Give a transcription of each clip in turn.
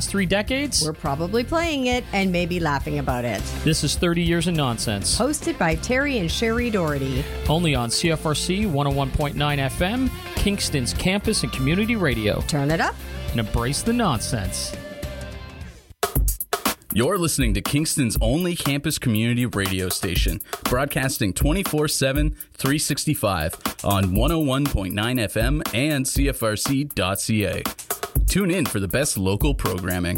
last 3 decades? We're probably playing it and maybe laughing about it. This is 30 Years of Nonsense. Hosted by Terry and Sherry Doherty. Only on CFRC 101.9 FM, Kingston's campus and community radio. Turn it up and embrace the nonsense. You're listening to Kingston's only campus community radio station, broadcasting 24/7, 365 on 101.9 FM and CFRC.ca. Tune in for the best local programming.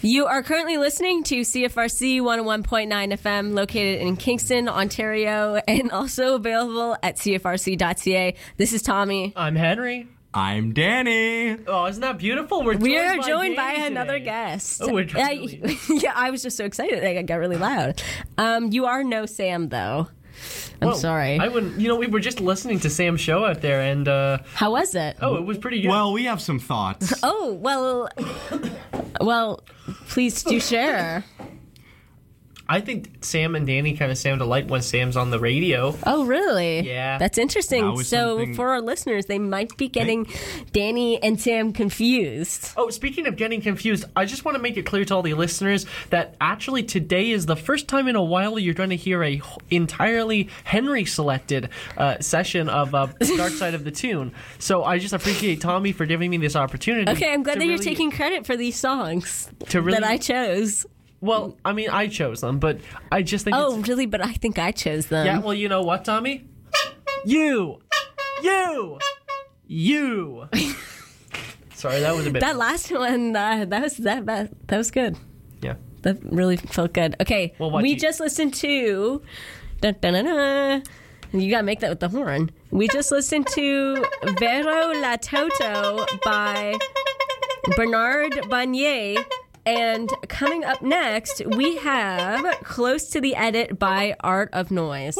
You are currently listening to CFRC 101.9 FM, located in Kingston, Ontario, and also available at CFRC.ca. This is Tommy. I'm Henry. I'm Danny. Oh, isn't that beautiful? We are joined by Danny another today. guest. Oh, we're really... Yeah, I was just so excited. I got really loud. You are no Sam, though. I'm sorry. I wouldn't. You know, we were just listening to Sam's show out there, and How was it? it was pretty good. Well, we have some thoughts. Oh, well, please do share. I think Sam and Danny kind of sound alike when Sam's on the radio. Oh, really? Yeah. That's interesting. That was So something- for our listeners, they might be getting Danny and Sam confused. Oh, speaking of getting confused, I just want to make it clear to all the listeners that actually today is the first time in a while you're going to hear a entirely Henry-selected session of Dark Side of the Tune. So I just appreciate Tommy for giving me this opportunity. Okay, I'm glad to that you're really- taking credit for these songs To really- that I chose. Well, I mean, I chose them, but I just think Oh, it's... really? But I think I chose them. Yeah, well, you know what, Tommy? You! Sorry, that was a bit... That last one, that was good. Yeah. That really felt good. Okay, Well, what we do you- just listened to... Dun, dun, dun, dun. You gotta make that with the horn. We just listened to Vero La Toto by Bernard Bagnier. And coming up next, we have Close to the Edit by Art of Noise.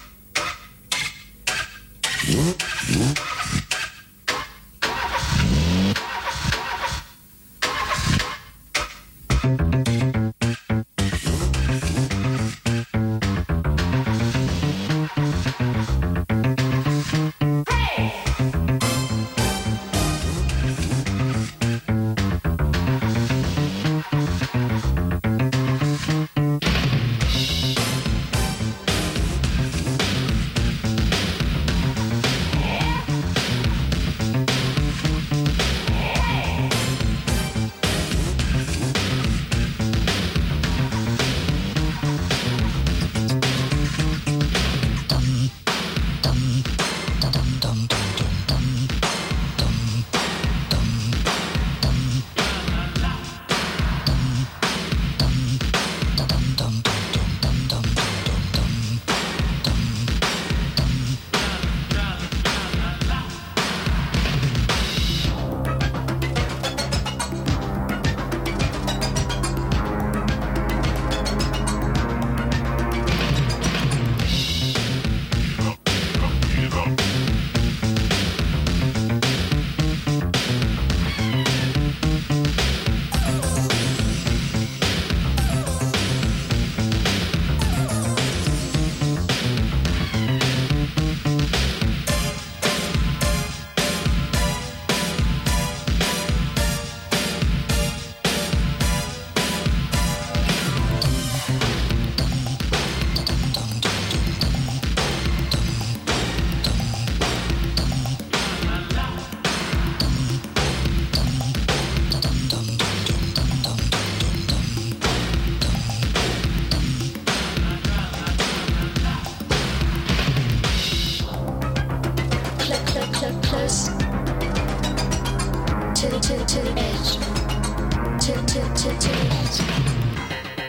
Close to the edge. To the edge.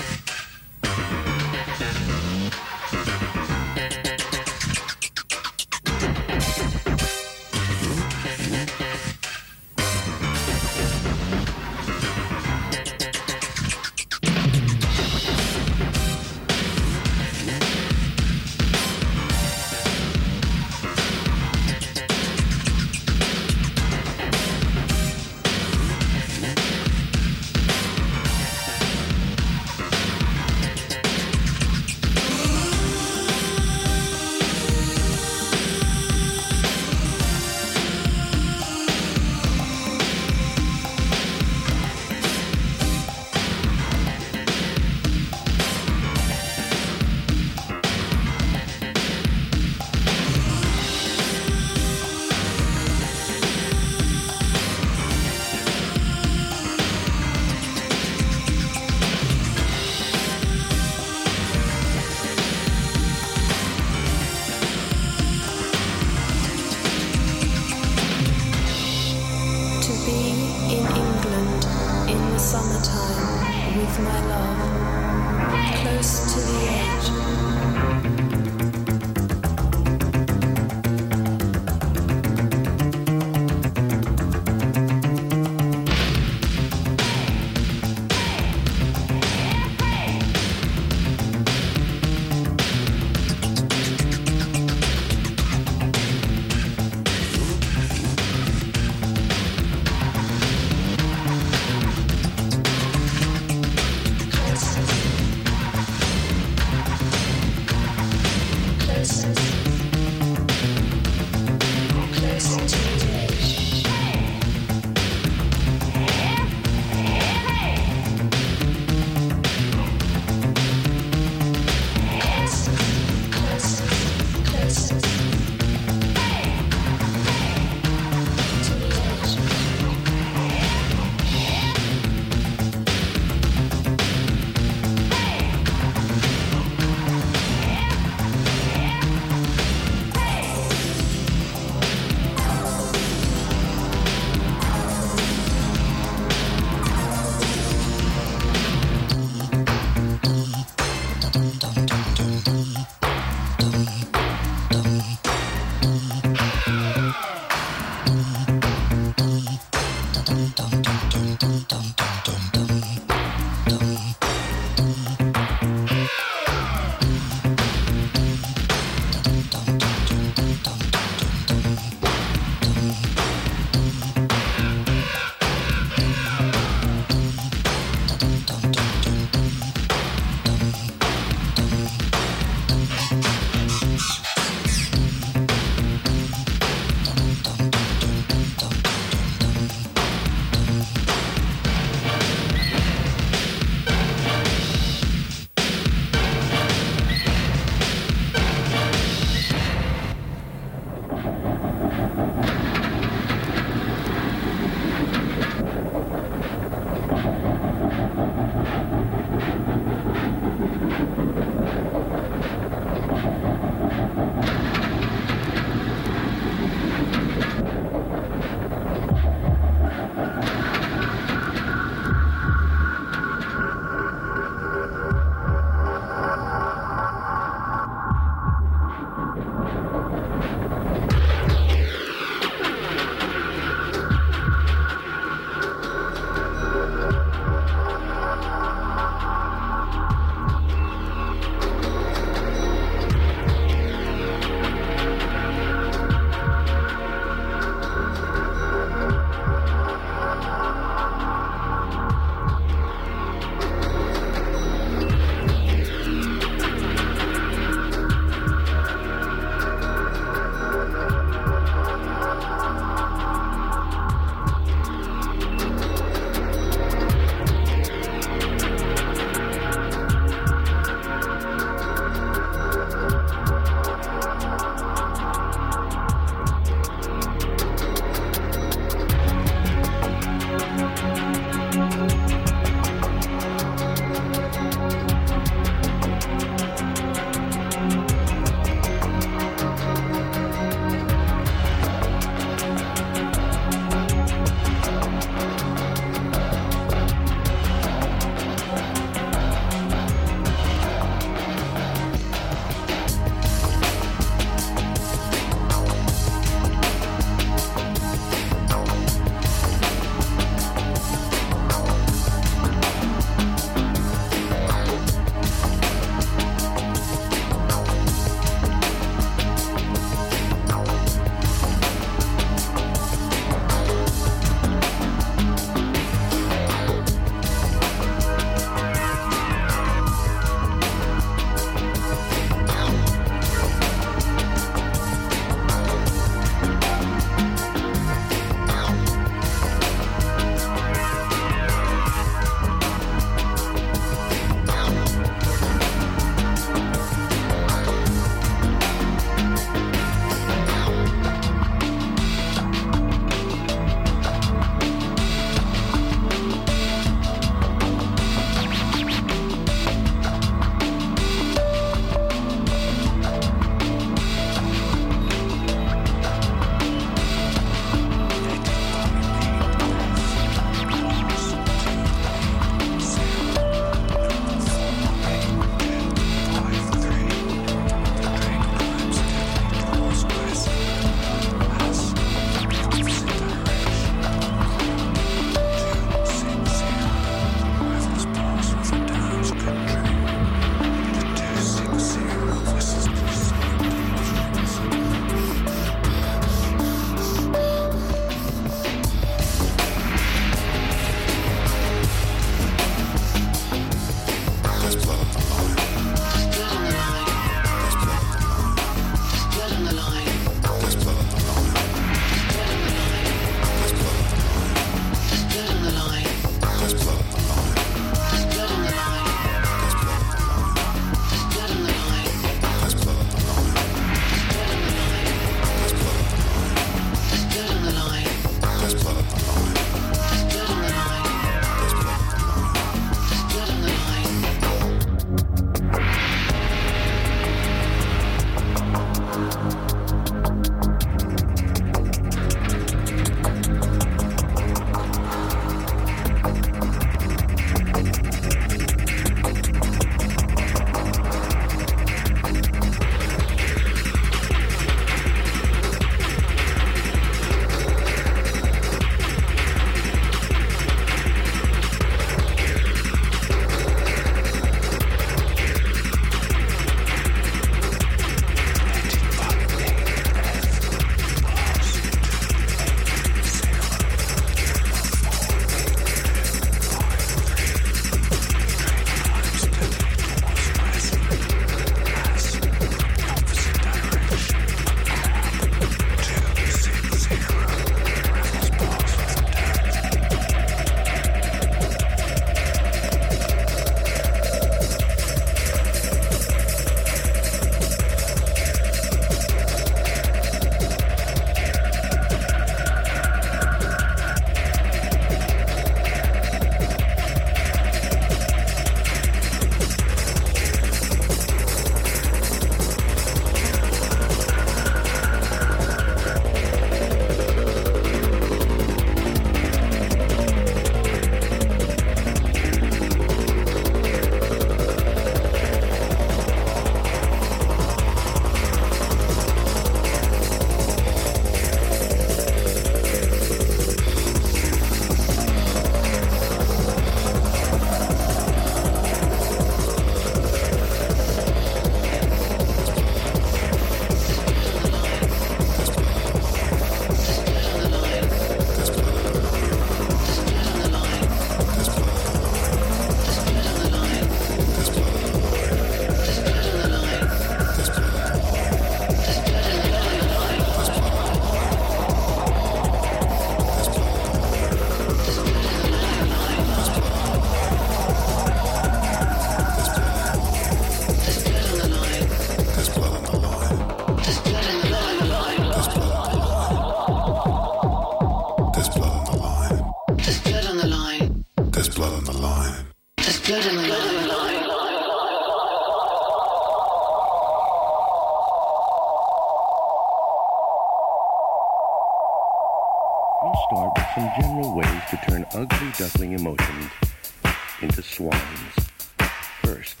We'll start with some general ways to turn ugly duckling emotions into swines. First,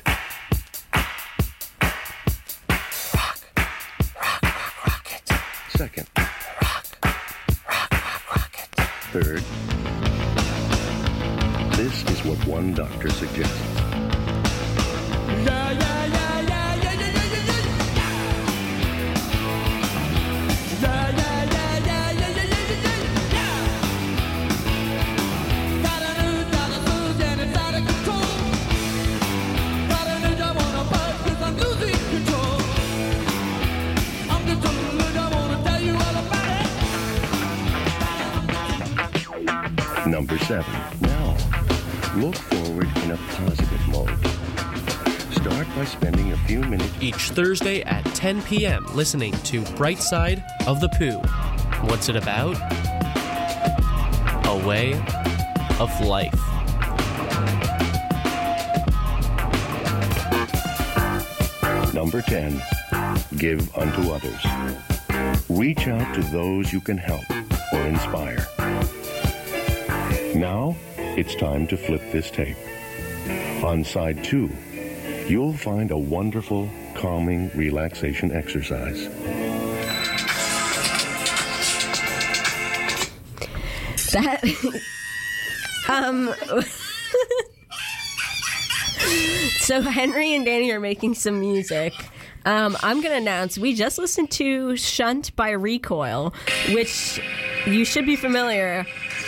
rocket. Second, rocket. Third, this is what one doctor suggests. Number 7. Now, look forward in a positive mode. Start by spending a few minutes Each Thursday at 10 p.m. listening to Bright Side of the Pooh. What's it about? A way of life. Number 10. Give unto others. Reach out to those you can help or inspire. Now, it's time to flip this tape. On side 2, you'll find a wonderful, calming relaxation exercise. That So Henry and Danny are making some music. I'm going to announce we just listened to Shunt by Recoil, which you should be familiar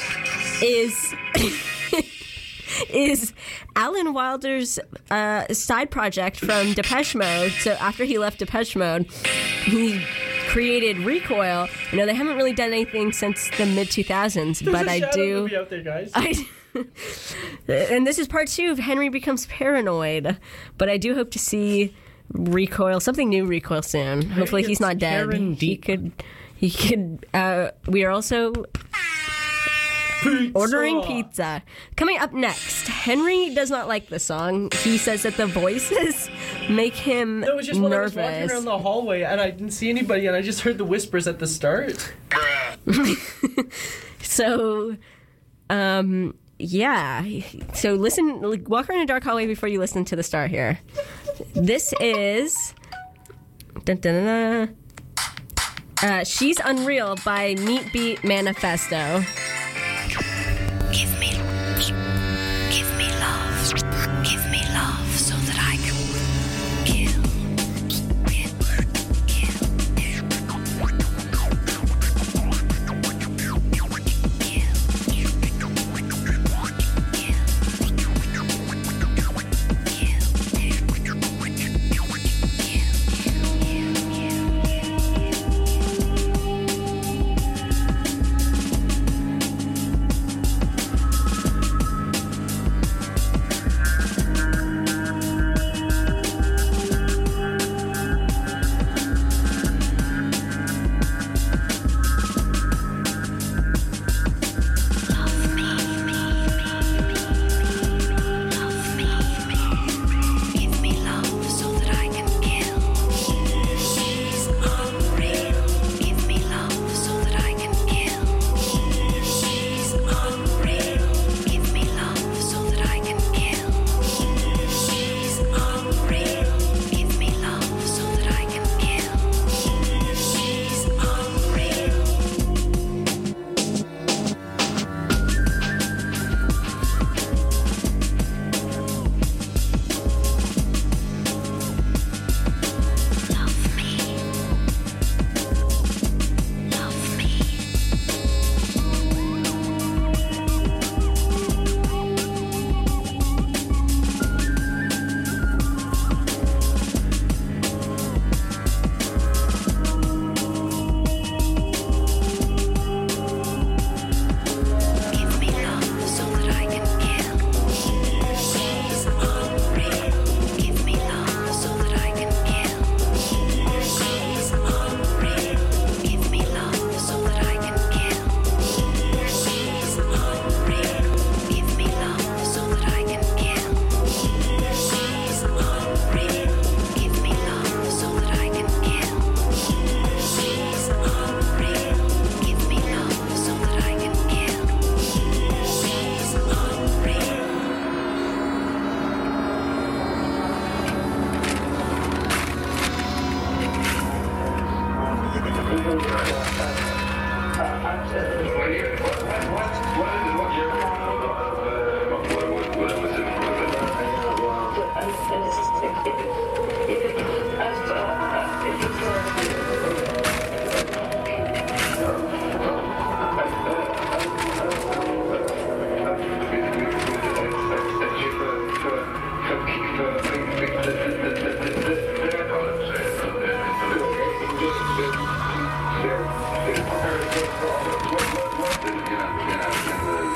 is Alan Wilder's side project from Depeche Mode. So after he left Depeche Mode, he created Recoil. You know, they haven't really done anything since the mid-2000s, but I do. Movie out there, guys. And this is part 2 of Henry Becomes Paranoid. But I do hope to see Recoil, something new Recoil soon. Hopefully he's not dead. He could. We are also ordering pizza. Coming up next, Henry does not like the song. He says that the voices make him No, it was just nervous. when I was walking around the hallway and I didn't see anybody and I just heard the whispers at the start. So, yeah. So listen, walk around a dark hallway before you listen to the start here. This is She's Unreal by Neat Beat Manifesto. Give me love so that I can kill. In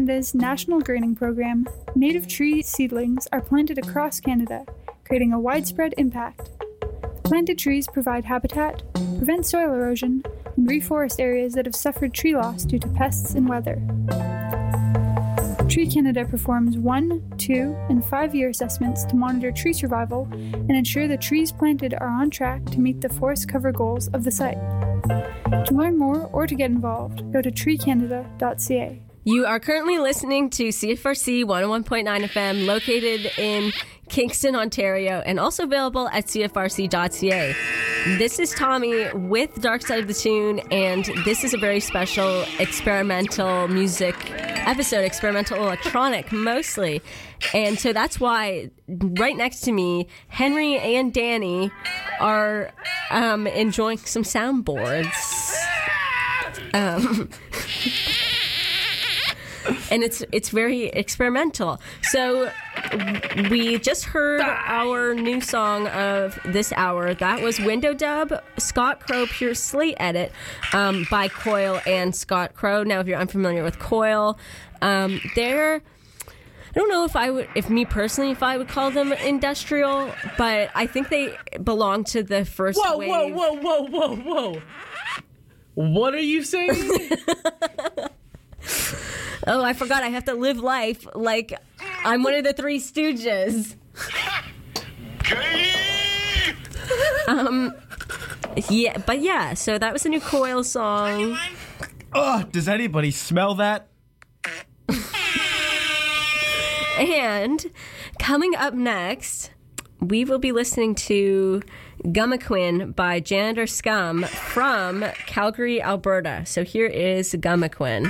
Canada's national greening program, native tree seedlings are planted across Canada, creating a widespread impact. Planted trees provide habitat, prevent soil erosion, and reforest areas that have suffered tree loss due to pests and weather. Tree Canada performs 1, 2, and 5-year assessments to monitor tree survival and ensure the trees planted are on track to meet the forest cover goals of the site. To learn more or to get involved, go to treecanada.ca. You are currently listening to CFRC 101.9 FM, located in Kingston, Ontario, and also available at cfrc.ca. This is Tommy with Dark Side of the Tune, and this is a very special experimental music episode, experimental electronic mostly. And so that's why right next to me, Henry and Danny are enjoying some soundboards. And it's very experimental. So we just heard our new song of this hour. That was Window Dub, Scott Crow Pure Slate Edit by Coil and Scott Crow. Now, if you're unfamiliar with Coil, I don't know if I would call them industrial, but I think they belong to the first wave. Whoa. What are you saying? Oh, I forgot. I have to live life like I'm one of the Three Stooges. Yeah, so that was a new Coil song. Oh, does anybody smell that? And coming up next, we will be listening to Gummaquin by Janitor Scum from Calgary, Alberta. So here is Gummaquin.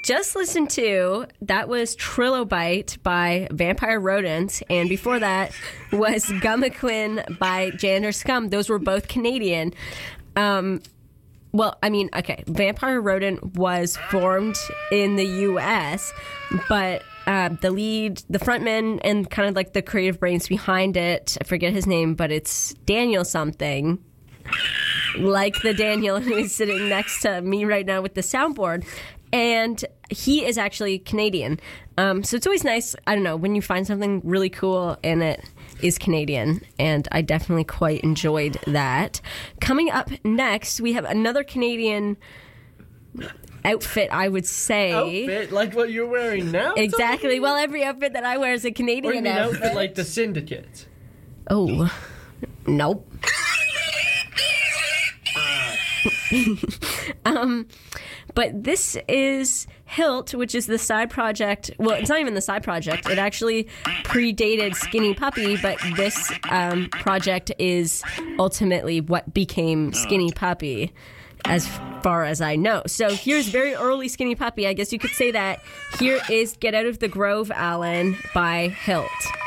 just listened to, that was Trilobite by Vampire Rodent, and before that was Gummaquin by Jander Scum. Those were both Canadian. Well, I mean, okay, Vampire Rodent was formed in the U.S., but the frontman and kind of like the creative brains behind it, I forget his name, but it's Daniel something, like the Daniel who is sitting next to me right now with the soundboard. And he is actually Canadian. So it's always nice, I don't know, when you find something really cool and it is Canadian. And I definitely quite enjoyed that. Coming up next, we have another Canadian outfit, I would say. Outfit? Like what you're wearing now? Exactly. Well, every outfit that I wear is a Canadian or you mean outfit. Outfit like the Syndicate? Oh, nope. But this is Hilt, which is the side project. Well, it's not even the side project. It actually predated Skinny Puppy, but this project is ultimately what became Skinny Puppy, as far as I know. So here's very early Skinny Puppy. I guess you could say that. Here is Get Out of the Grove, Alan, by Hilt.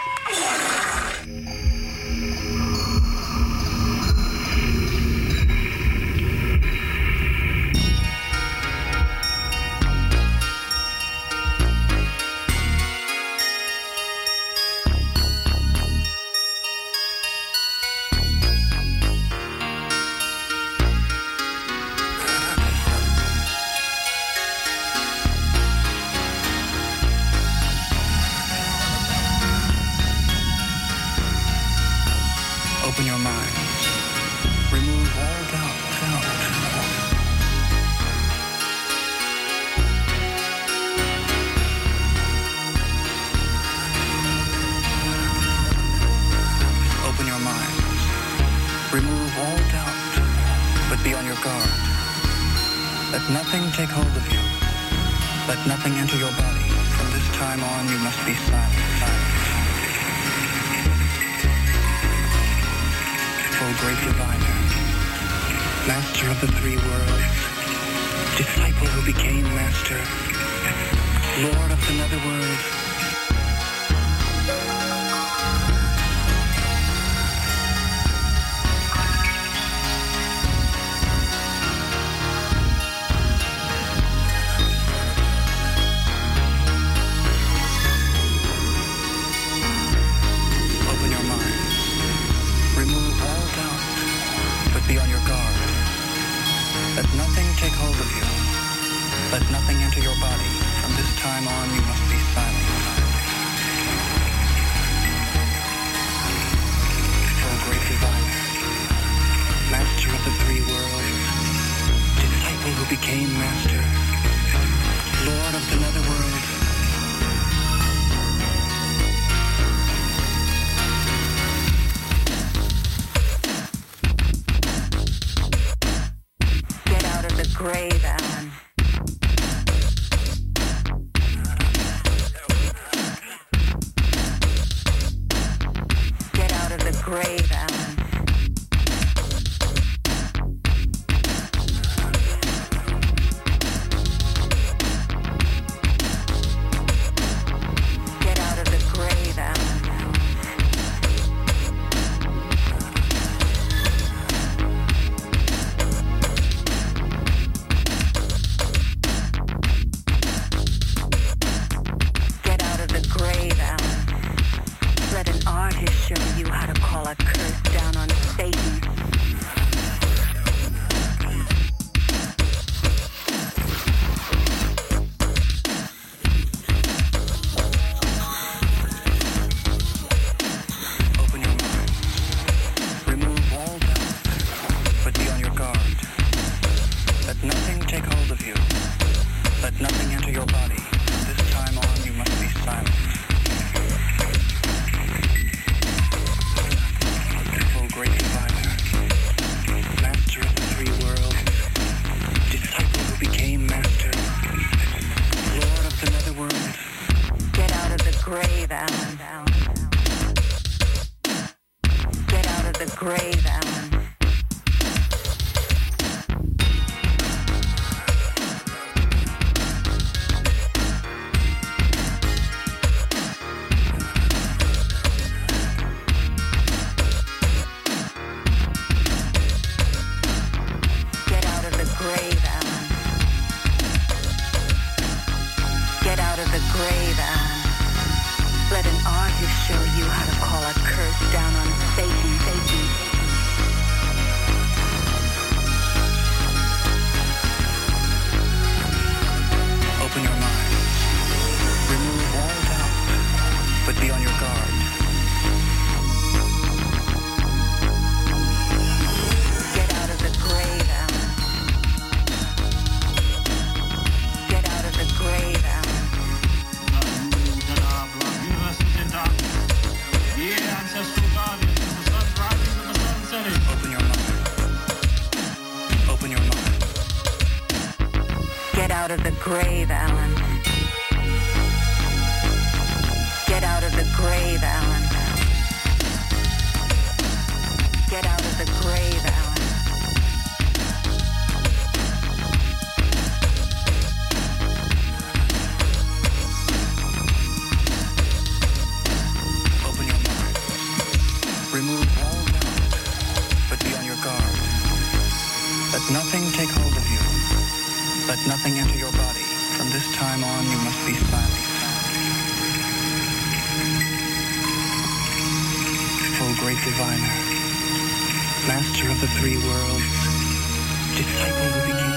Open your mind. Remove all doubt. Open your mind. Remove all doubt, but be on your guard. Let nothing take hold of you. Let nothing enter your body. From this time on, you must be silent. O great diviner, master of the three worlds, disciple who became master, lord of the netherworld. Be on your guard. Let nothing take hold of you. Let nothing enter your body. From this time on, you must be silent. O great diviner, master of the three worlds, disciple who became master, lord of the netherworld. Grave, Alan. Get out of the grave, Alan. Get out of the grave, Alan. Show you how to call a curse down on Satan. Open your mind. Remove all doubt, but be on your guard. Let nothing take hold of you. Let nothing enter your body. From this time on, you must be silent. Great diviner, master of the three worlds, disciple who became master, lord of the netherworld. Get out of the grave, Alan. Get out of the grave, Alan. out of the grave, Alan. Get out of the grave, Alan. Get out of the grave, Alan. Open your mind. Remove all doubt, but be on your guard. Let nothing take hold of you. Let nothing enter your body. From this time on, you must be silent. O great diviner, master of the three worlds, disciple who became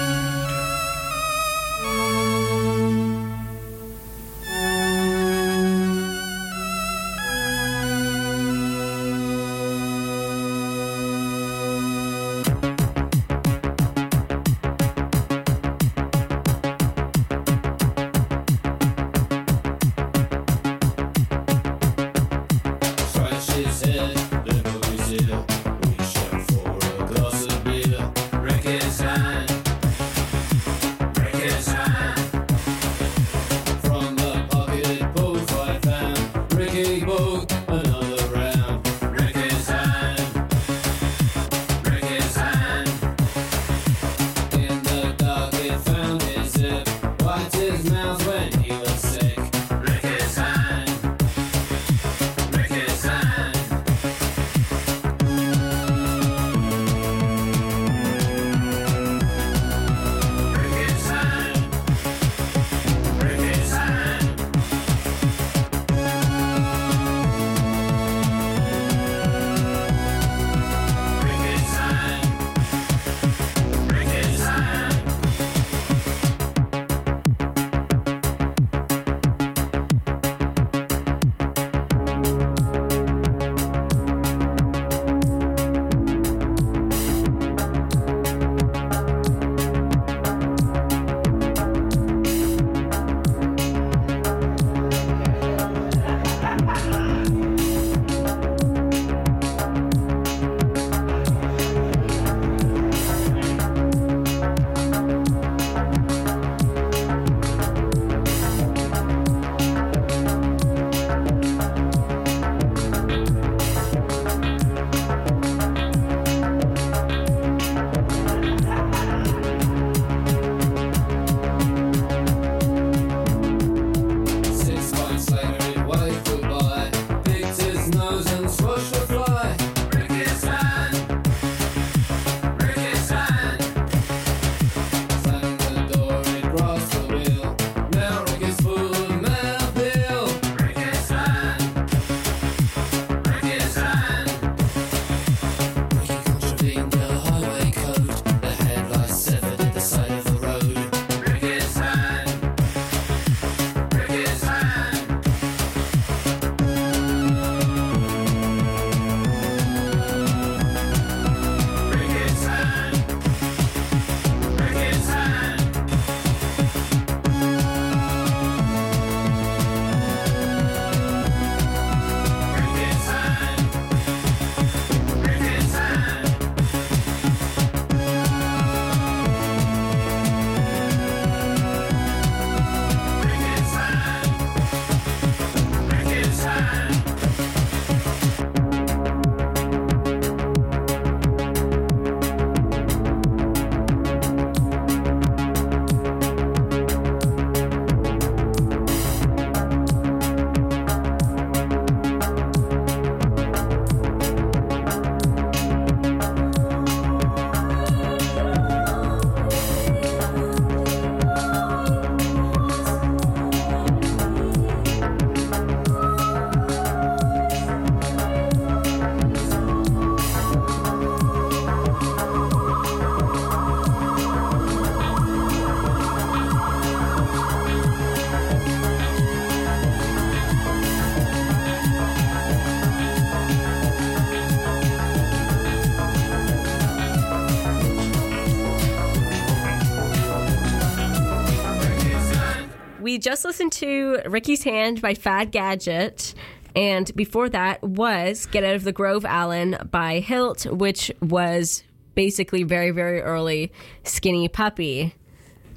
We just listened to Ricky's Hand by Fad Gadget, and before that was Get Out of the Grove, Alan by Hilt, which was basically very, very early Skinny Puppy.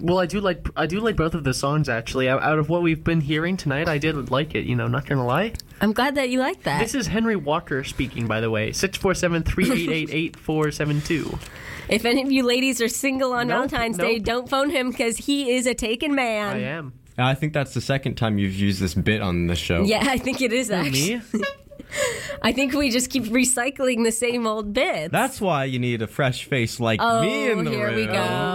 Well, I do like both of the songs actually. Out of what we've been hearing tonight, I did like it. Not gonna lie. I'm glad that you like that. This is Henry Walker speaking, by the way. 647-388-8472. If any of you ladies are single on Valentine's Day, don't phone him because he is a taken man. I am. I think that's the second time you've used this bit on the show. Yeah, I think it is actually. Me? I think we just keep recycling the same old bits. That's why you need a fresh face like me in the room. Here we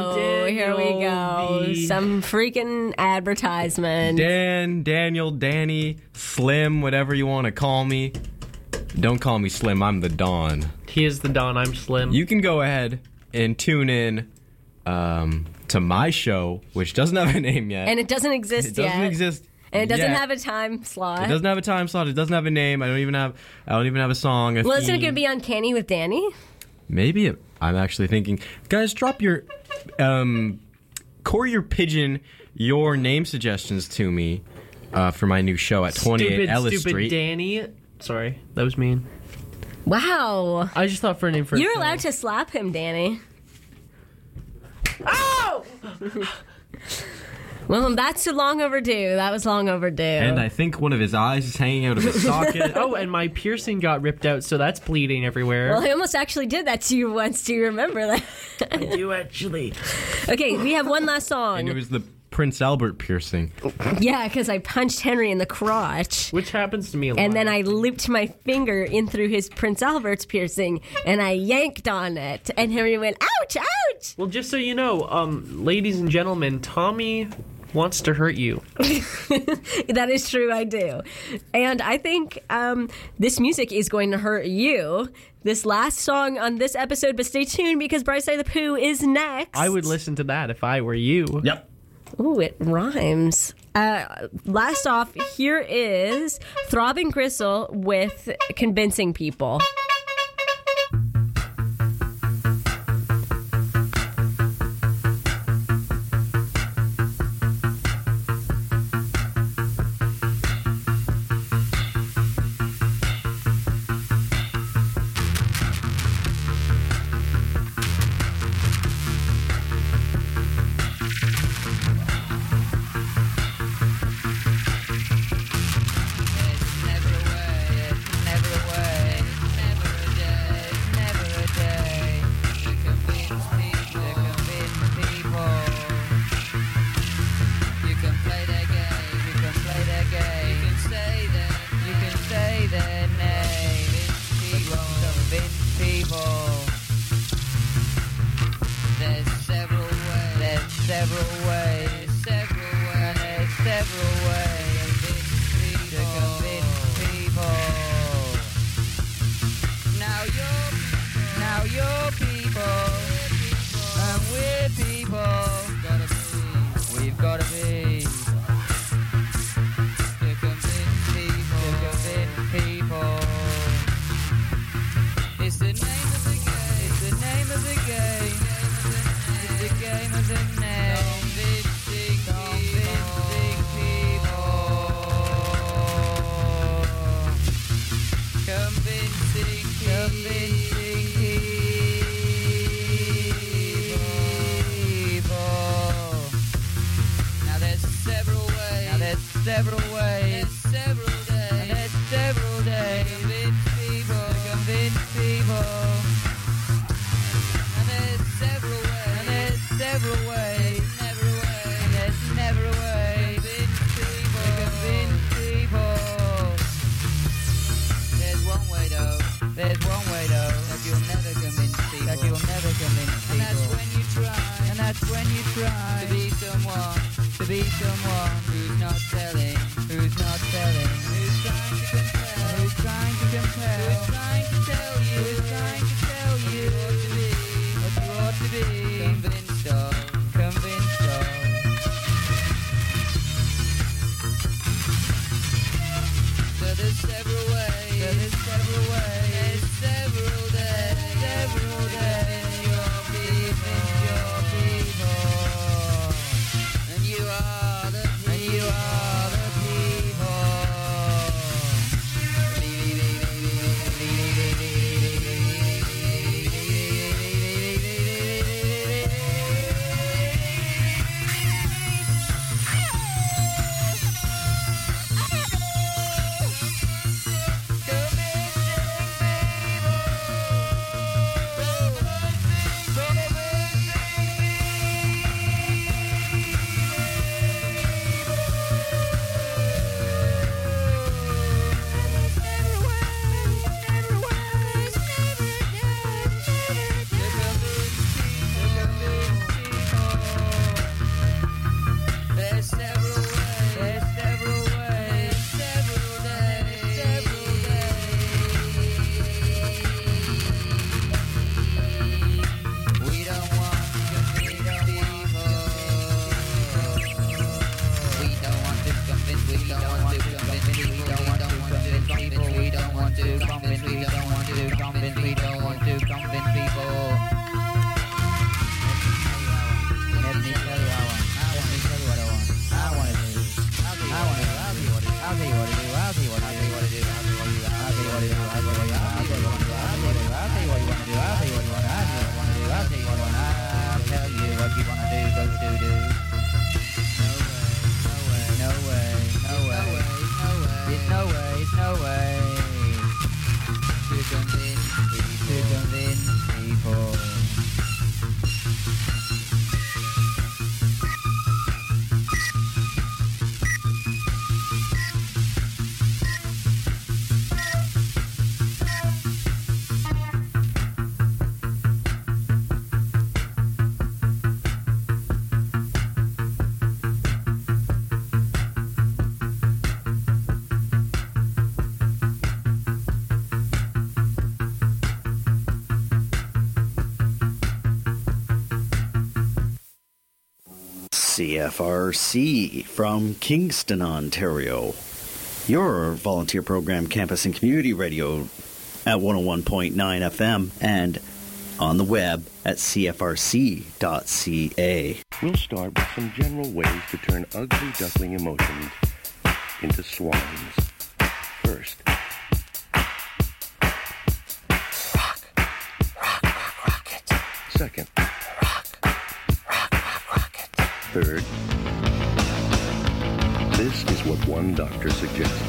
go. Some freaking advertisement. Daniel, Danny, Slim, whatever you want to call me. Don't call me Slim, I'm the Don. He is the Don, I'm Slim. You can go ahead and tune in to my show, which doesn't have a name yet. And it doesn't exist yet. It doesn't exist. And it doesn't yet. have a time slot. It doesn't have a time slot. It doesn't have a name. I don't even have a song. Well, isn't it going to be Uncanny with Danny? Maybe. I'm actually thinking, guys, drop your Courier Pigeon your name suggestions to me for my new show at 28 Ellis Street. Danny. Sorry, that was mean. Wow. I just thought for a name for You're allowed to slap him, Danny. Oh! Well, that's long overdue. That was long overdue. And I think one of his eyes is hanging out of his socket. Oh, and my piercing got ripped out, so that's bleeding everywhere. Well, I almost actually did that to you once. Do you remember that? I do, actually. Okay, we have one last song. And it was the Prince Albert piercing. Yeah, because I punched Henry in the crotch. Which happens to me a lot. And then I looped my finger in through his Prince Albert's piercing, and I yanked on it. And Henry went, ouch, ouch! Well, just so you know, ladies and gentlemen, Tommy wants to hurt you. That is true, I do. And I think this music is going to hurt you. This last song on this episode, but stay tuned because Bryce the Pooh is next. I would listen to that if I were you. Yep. Ooh, it rhymes. Last off, here is Throbbing Gristle with Convincing People. CFRC from Kingston, Ontario. Your volunteer program, Campus and Community Radio at 101.9 FM and on the web at cfrc.ca. We'll start with some general ways to turn ugly duckling emotions into swans. First, rocket. Second, rocket. Third, this is what one doctor suggests.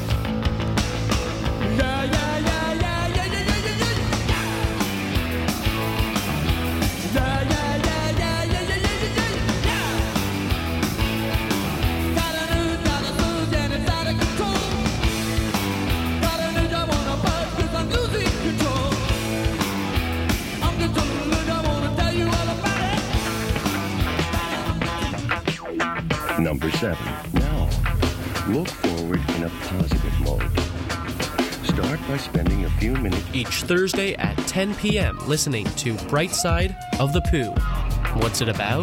Number 7. Now, look forward in a positive mode. Start by spending a few minutes each Thursday at 10 p.m. listening to Bright Side of the Pooh. What's it about?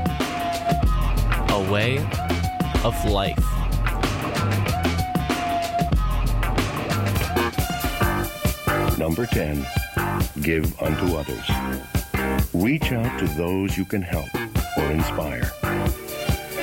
A way of life. Number 10. Give unto others. Reach out to those you can help or inspire.